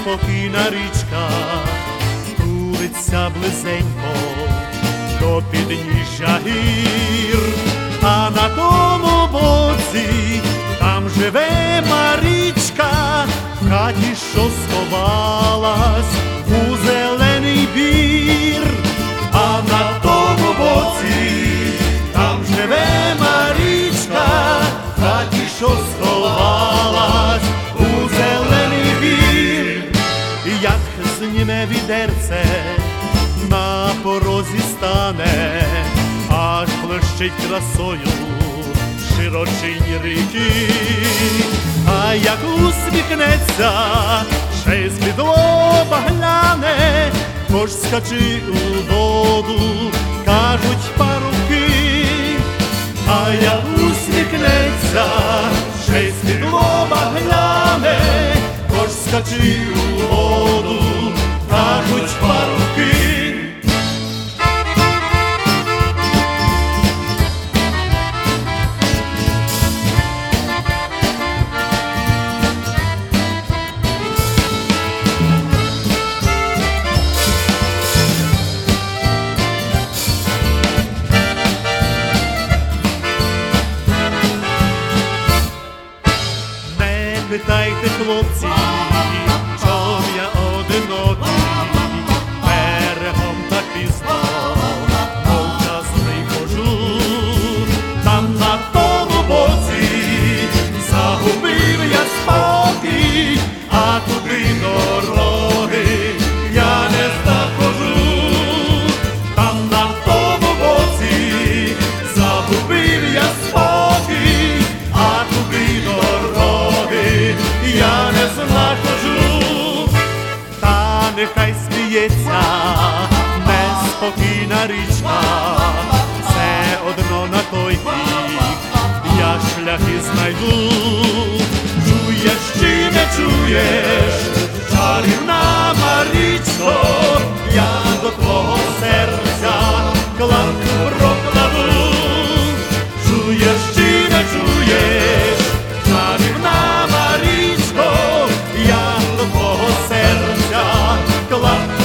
неспокійна річка тулиться близенько до підніжжя гір, а на тому боці там живе Марічка, в хаті, що сховалась у зелений бір, а на тому боці там живе Марічка, в хаті, що сховалась у зелений бір. І як зніме відерце, на порозі стане, аж блищить красою широчині ріки, а як усміхнеться, ще й з-під лоба гляне, хоч скачи у воду, кажуть парубки, а як усміхнеться, ще й з-під лоба гляне, хоч скачи у воду, кажуть парубки. Питайте, хлопці, чом я одинокий, берегом так пізно, мовчасний хожу, там на тому боці загубив я спокій, а туди дороги я не знаходжу, там на тому боці загубив я спокій, а туди дороги я не знаходжу. Та нехай сміється неспокійна річка, все одно на той бік я шляхи знайду. Чуєш чи не чуєш, чарівна Марічко, я до твого серця кламку прокладу. Чуєш чи не чуєш, чарівна Марічко, я до твого серця кламку